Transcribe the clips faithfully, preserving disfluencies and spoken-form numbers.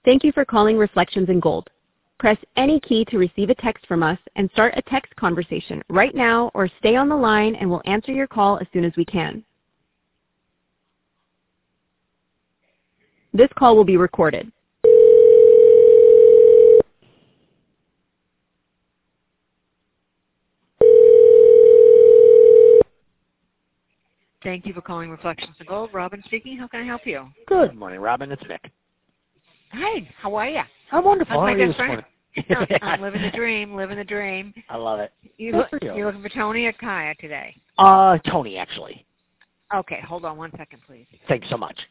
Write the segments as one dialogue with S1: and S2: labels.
S1: Thank you for calling Reflections in Gold. Press any key to receive a text from us and start a text conversation right now, or stay on the line and we'll answer your call as soon as we can. This call will be recorded.
S2: Thank you for calling Reflections in Gold. Robin speaking. How can I help you?
S3: Good morning, Robin. It's Nick.
S2: Hey, how are you?
S3: I'm wonderful.
S2: How's
S3: How
S2: my
S3: are you
S2: best
S3: this
S2: friend?
S3: morning?
S2: Oh, I'm living the dream, living the dream.
S3: I love it.
S2: You
S3: Good
S2: look,
S3: for you.
S2: you're looking for Tony or Kaya today?
S3: Uh, Tony, actually.
S2: Okay, hold on one second, please.
S3: Thanks so much.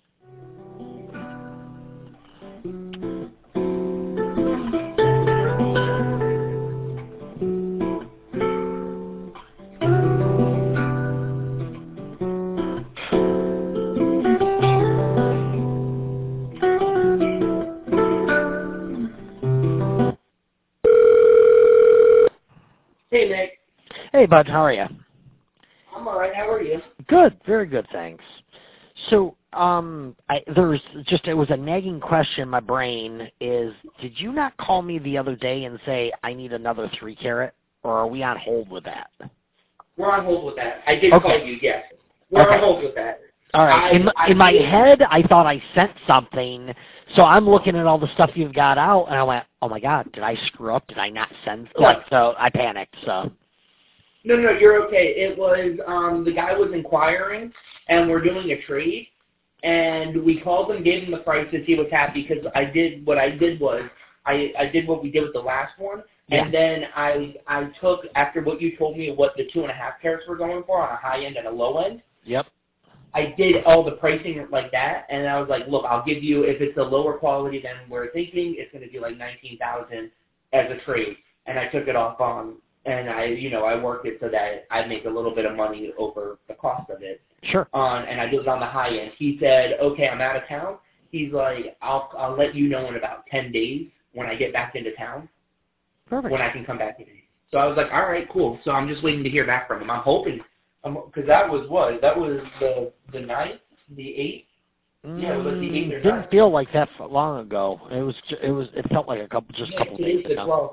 S4: Hey, Nick.
S3: Hey, bud. How are you?
S4: I'm all right. How are you?
S3: Good. Very good, thanks. So, um, I, there's just, it was a nagging question in my brain is, did you not call me the other day and say, I need another three carat, or are we on hold with that?
S4: We're on hold with that. I did
S3: Okay.
S4: call you, yes. We're
S3: Okay.
S4: on hold with that.
S3: All right.
S4: I,
S3: in
S4: I
S3: in my
S4: did,
S3: head, I thought I sent something, so I'm looking at all the stuff you've got out, and I went, oh, my God, did I screw up? Did I not send?
S4: No.
S3: Like, so I panicked, so.
S4: No, no, you're okay. It was, um, the guy was inquiring, and we're doing a trade, and we called him, gave him the prices. He was happy because I did, what I did was, I, I did what we did with the last one,
S3: Yeah.
S4: and then I I took, after what you told me what the two and a half carats were going for on a high end and a low end,
S3: Yep.
S4: I did all the pricing like that, and I was like, look, I'll give you, if it's a lower quality than we're thinking, it's going to be like nineteen thousand dollars as a trade. And I took it off on, and I, you know, I worked it so that I'd make a little bit of money over the cost of it.
S3: Sure.
S4: On, and I did it on the high end. He said, okay, I'm out of town. He's like, I'll I'll let you know in about ten days when I get back into town,
S3: Perfect.
S4: when I can come back in. So I was like, all right, cool. So I'm just waiting to hear back from him. I'm hoping. Because that was what? That was the the ninth, the eighth. Yeah, it was the eighth or
S3: Mm, didn't
S4: ninth.
S3: feel like that for long ago. It was. ju- It was. It felt like a couple, just a
S4: Yeah,
S3: couple
S4: today's
S3: days
S4: the
S3: ago.
S4: twelfth.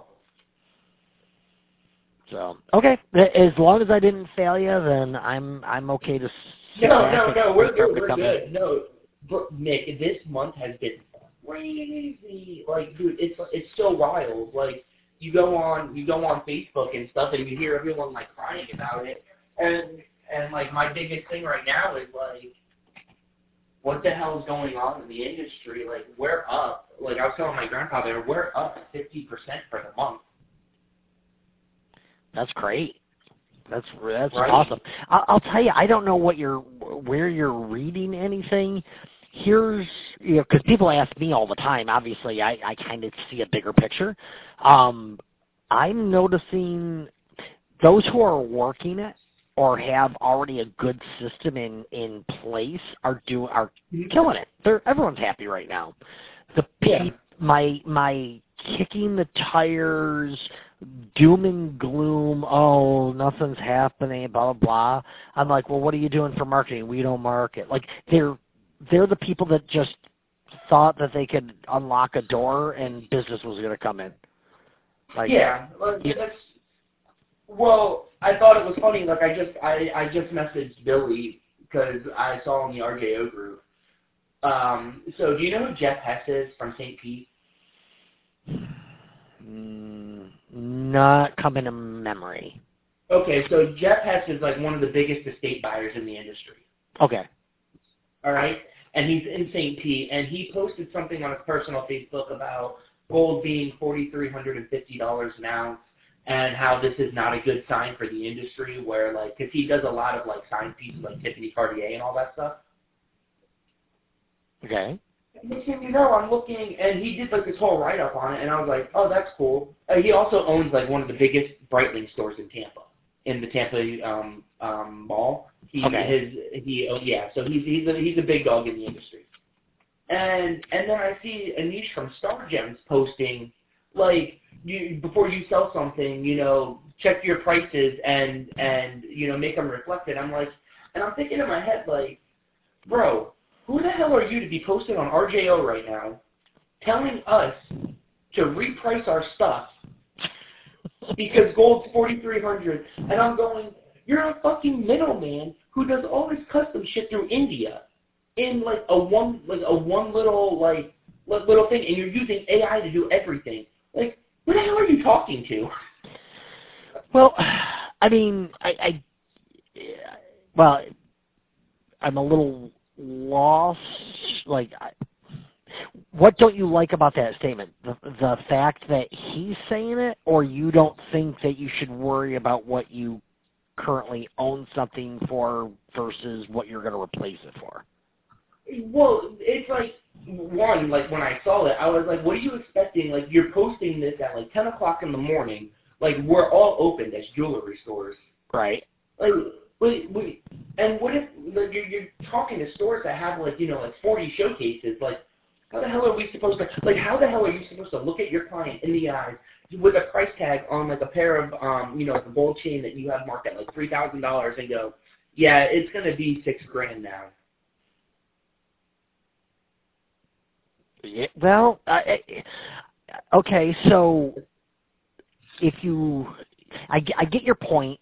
S3: So okay, as long as I didn't fail you, then I'm I'm okay to. Sit
S4: No,
S3: back
S4: no,
S3: and
S4: no,
S3: wait
S4: we're
S3: for it
S4: good.
S3: to
S4: We're
S3: come in.
S4: good. No, bro, Nick, this month has been crazy. Like, dude, it's it's so wild. Like, you go on you go on Facebook and stuff, and you hear everyone like crying about it, and and like my biggest thing right now is like, what the hell is going on in the industry? Like, we're up. Like, I was telling my grandfather, we're up fifty percent for the month.
S3: That's great. That's that's
S4: Right.
S3: awesome. I'll, I'll tell you, I don't know what you're where you're reading anything. Here's, you know, because people ask me all the time. Obviously, I, I kind of see a bigger picture. Um, I'm noticing those who are working it or have already a good system in, in place are do are killing it. They're everyone's happy right now. The
S4: Yeah.
S3: pe- my my kicking the tires, doom and gloom, oh, nothing's happening, blah, blah, blah. I'm like, well, what are you doing for marketing? We don't market. Like, they're they're the people that just thought that they could unlock a door and business was going to come in. Like,
S4: Yeah, like,
S3: yeah.
S4: that's, well, I thought it was funny. Like, I just I, I just messaged Billy because I saw in the R J O group. Um, so do you know who Jeff Hess is from Saint Pete?
S3: Mm, not coming to memory.
S4: Okay, so Jeff Hess is like one of the biggest estate buyers in the industry.
S3: Okay.
S4: All right, and he's in Saint Pete, and he posted something on his personal Facebook about gold being four thousand three hundred fifty dollars an ounce, and how this is not a good sign for the industry. Where like, because he does a lot of like signed pieces like Tiffany Cartier and all that stuff.
S3: Okay.
S4: Next thing you know, I'm looking, and he did like this whole write-up on it, and I was like, oh, that's cool. Uh, he also owns like one of the biggest Breitling stores in Tampa, in the Tampa um, um, Mall. He,
S3: Okay.
S4: his, he, oh, yeah. So he's he's a he's a big dog in the industry. And and then I see Anish from Star Gems posting like, you before you sell something, you know, check your prices and and you know make them reflect it. I'm like, and I'm thinking in my head like, bro, who the hell are you to be posting on R J O right now telling us to reprice our stuff because gold's forty-three hundred, and I'm going, you're a fucking middleman who does all this custom shit through India in like a one like a one little like little thing, and you're using A I to do everything. Like, who the hell are you talking to?
S3: Well, I mean, I, I well, I'm a little lost. Like, I, what don't you like about that statement? The, the fact that he's saying it, or you don't think that you should worry about what you currently own something for versus what you're going to replace it for?
S4: Well, it's like, one, like when I saw it, I was like, what are you expecting? Like, you're posting this at like ten o'clock in the morning. Like, we're all open as jewelry stores.
S3: Right.
S4: Like, wait, wait. And what if like, you're, you're talking to stores that have, like, you know, like forty showcases? Like, how the hell are we supposed to, like, how the hell are you supposed to look at your client in the eyes with a price tag on, like, a pair of, um, you know, like a gold chain that you have marked at, like, three thousand dollars and go, yeah, it's going to be six grand now?
S3: Yeah, well, I, okay, so if you, I, I get your point,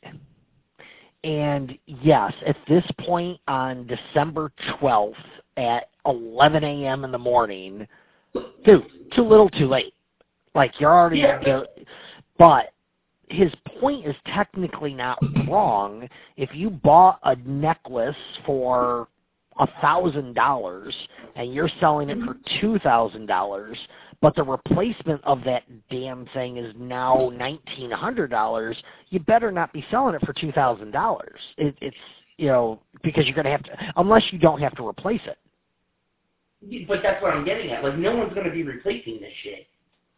S3: and yes, at this point on December twelfth at eleven a.m. in the morning, dude, too little, too late. Like, you're already,
S4: yeah.
S3: you know, but his point is technically not wrong. If you bought a necklace for a thousand dollars and you're selling it for two thousand dollars, but the replacement of that damn thing is now nineteen hundred dollars, you better not be selling it for two thousand dollars. It, it's, you know, because you're going to have to, unless you don't have to replace it.
S4: But that's what I'm getting at. Like, no one's going to be replacing this shit.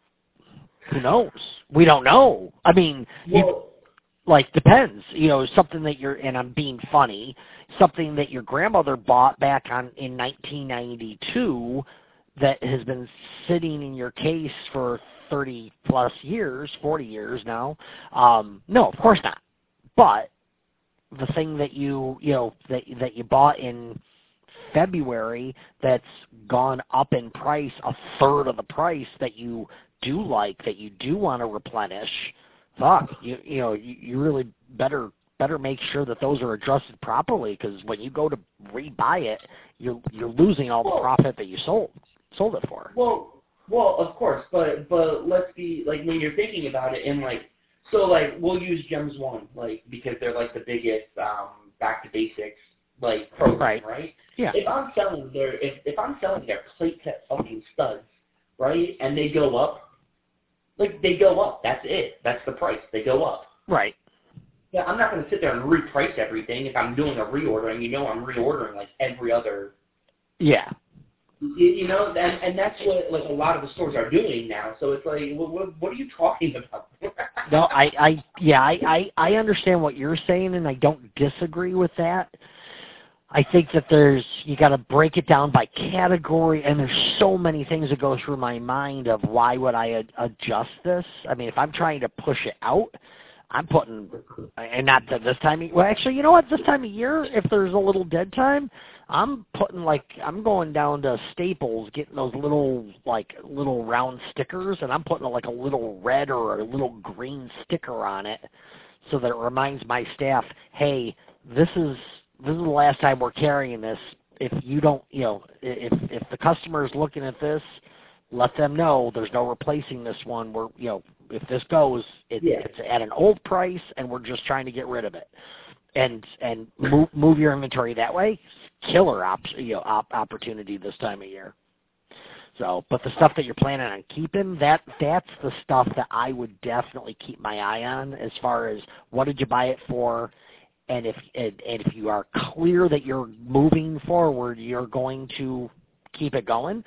S3: Who knows? We don't know. I mean,
S4: well,
S3: you, like, depends. You know, something that you're, and I'm being funny, something that your grandmother bought back on in nineteen ninety-two that has been sitting in your case for thirty plus years, forty years now. Um, no, of course not. But the thing that you, you know, that that you bought in February that's gone up in price a third of the price that you do like, that you do want to replenish, fuck, you you know, you, you really better better make sure that those are adjusted properly, because when you go to rebuy it, you're you're losing all the
S4: well,
S3: profit that you sold sold it for.
S4: Well, well, of course, but but let's be like, when you're thinking about it, and like, so like we'll use Gems One, like, because they're like the biggest um, back to basics like program,
S3: right?
S4: right?
S3: Yeah.
S4: If I'm selling their if if I'm selling their plate set fucking studs, right, and they go up. Like, they go up. That's it. That's the price. They go up.
S3: Right.
S4: Yeah, I'm not going to sit there and reprice everything if I'm doing a reorder, and you know I'm reordering, like, every other...
S3: Yeah.
S4: You, you know, and, and that's what, like, a lot of the stores are doing now. So it's like, what, what, what are you talking about?
S3: No, I, I yeah, I, I, I understand what you're saying, and I don't disagree with that. I think that there's, you got to break it down by category, and there's so many things that go through my mind of why would I ad- adjust this. I mean, if I'm trying to push it out, I'm putting, and not that this time, of, well, actually, you know what, this time of year, if there's a little dead time, I'm putting, like, I'm going down to Staples, getting those little, like, little round stickers, and I'm putting, like, a little red or a little green sticker on it so that it reminds my staff, hey, this is... this is the last time we're carrying this. If you don't, you know, if if the customer is looking at this, let them know there's no replacing this one. We're, you know, if this goes, it,
S4: yeah.
S3: it's at an old price, and we're just trying to get rid of it, and and move move your inventory that way. Killer op, you know, op, opportunity this time of year. So, but the stuff that you're planning on keeping, that that's the stuff that I would definitely keep my eye on, as far as what did you buy it for. And if and, and if you are clear that you're moving forward, you're going to keep it going,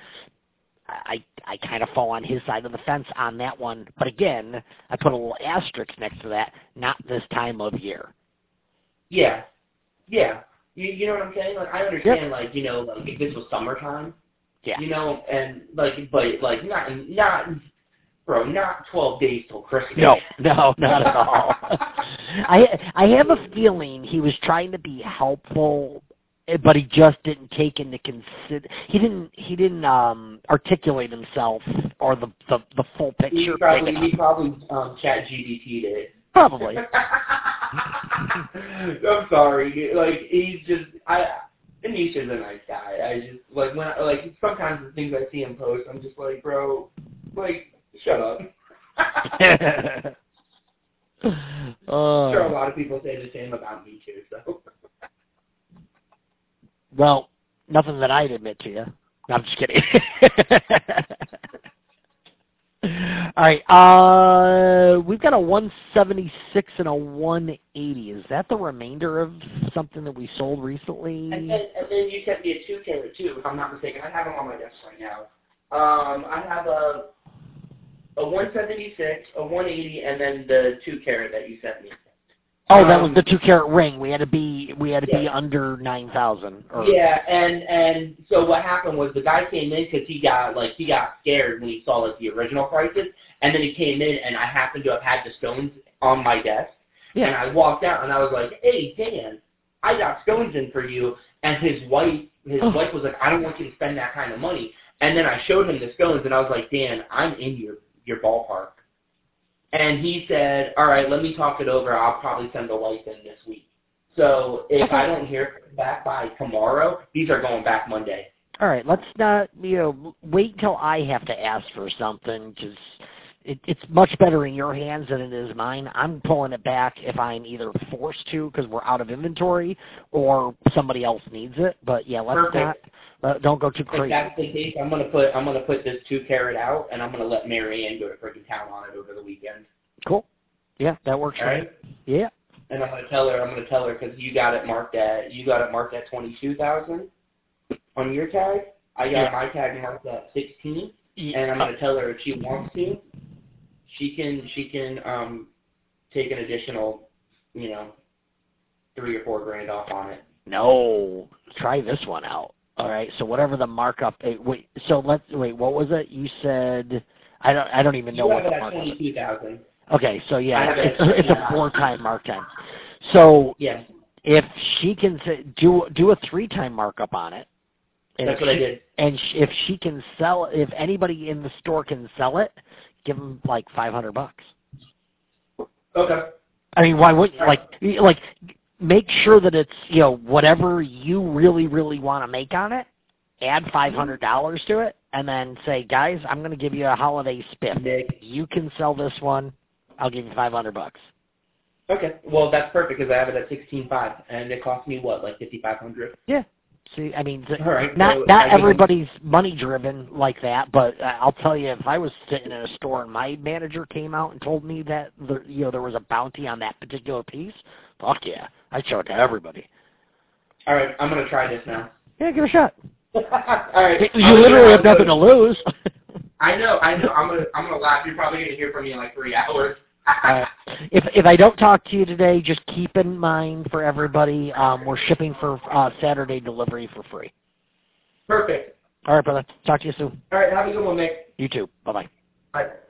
S3: I I kind of fall on his side of the fence on that one. But again, I put a little asterisk next to that, not this time of year.
S4: Yeah. Yeah. You, you know what I'm saying? Like, I understand,
S3: yep.
S4: like, you know, like, if this was summertime,
S3: yeah.
S4: you know, and, like, but, like, not, not, bro, not twelve days till Christmas.
S3: No, no, not at all. I I have a feeling he was trying to be helpful but he just didn't take into consider. He didn't. He didn't um, articulate himself or the the, the full picture.
S4: He probably he probably um, Chat G P T'd it.
S3: Probably.
S4: I'm sorry. Like he's just I. Anisha's a nice guy. I just like when I, like sometimes the things I see him post, I'm just like, bro, like shut up.
S3: uh,
S4: sure, a lot of people say the same about me too. So.
S3: Well, nothing that I'd admit to you. No, I'm just kidding. All right, uh, we've got a one seventy-six and a one eighty. Is that the remainder of something that we sold recently?
S4: And then, and then you sent me a two carat too, if I'm not mistaken. I have them on my desk right now. Um, I have a a one seventy-six, a one eighty, and then the two carat that you sent me.
S3: Oh, that
S4: um,
S3: was the two carat ring. We had to be we had to
S4: yeah.
S3: be under nine thousand.
S4: Yeah, and and so what happened was the guy came in because he got like he got scared when he saw like the original prices, and then he came in and I happened to have had the stones on my desk,
S3: Yeah.
S4: and I walked out and I was like, hey Dan, I got stones in for you, and his wife his
S3: Oh.
S4: wife was like, I don't want you to spend that kind of money, and then I showed him the stones and I was like, Dan, I'm in your your ballpark. And he said, all right, let me talk it over. I'll probably send the wife in this week. So if
S3: Okay.
S4: I don't hear back by tomorrow, these are going back Monday.
S3: All right, let's not, you know, wait until I have to ask for something because it, it's much better in your hands than it is mine. I'm pulling it back if I'm either forced to because we're out of inventory or somebody else needs it. But yeah, let's
S4: Perfect.
S3: not, uh, don't go too
S4: If
S3: crazy.
S4: that's the case, I'm gonna put I'm gonna put this two carat out, and I'm gonna let Mary Ann go to freaking town on it over the weekend.
S3: Cool. Yeah, that works.
S4: All
S3: for
S4: right.
S3: me. Yeah.
S4: And I'm gonna tell her I'm gonna tell her because you got it marked at you got it marked at twenty two thousand on your tag. I got
S3: Yeah.
S4: my tag marked at sixteen,
S3: Yeah.
S4: and I'm gonna tell her if she wants to, she can she can um take an additional, you know, three or four grand off on it.
S3: No, try this one out. All right. So whatever the markup. eh, Wait. So let's wait. What was it? You said I don't. I don't even know
S4: You
S3: what
S4: have
S3: the
S4: it at
S3: markup is.
S4: twenty two thousand.
S3: Okay. So
S4: I
S3: yeah,
S4: have it
S3: it's,
S4: at
S3: it's a
S4: twenty-two.
S3: four-time mark time. So
S4: Yes,
S3: if she can say, do do a three-time markup on it, and
S4: that's
S3: if
S4: what I
S3: she-
S4: did.
S3: And sh- if she can sell, if anybody in the store can sell it, give them like five hundred bucks.
S4: Okay.
S3: I mean, why wouldn't
S4: All
S3: like like make sure that it's, you know, whatever you really really want to make on it. Add five hundred dollars to it, and then say, guys, I'm going to give you a holiday spiff.
S4: Nick.
S3: You can sell this one. I'll give you five hundred bucks.
S4: Okay. Well, that's perfect because I have it at sixteen five, and it cost me what, like fifty five hundred.
S3: Yeah. See, I mean, th-
S4: All right,
S3: not
S4: so I
S3: not
S4: give 'em-
S3: everybody's money driven like that, but uh, I'll tell you, if I was sitting in a store and my manager came out and told me that the, you know there was a bounty on that particular piece, fuck yeah, I'd show it to everybody.
S4: All right, I'm gonna try this now.
S3: Yeah, give it a shot.
S4: All right.
S3: You
S4: I'm
S3: literally
S4: gonna-
S3: have nothing to lose.
S4: I know, I know. I'm gonna, I'm gonna laugh. You're probably gonna hear from me in like three hours.
S3: Uh, if if I don't talk to you today, just keep in mind for everybody, um, we're shipping for uh, Saturday delivery for free.
S4: Perfect.
S3: All right, brother. Talk to you soon.
S4: All right, have a good one, Mick.
S3: You too. Bye bye.
S4: Bye.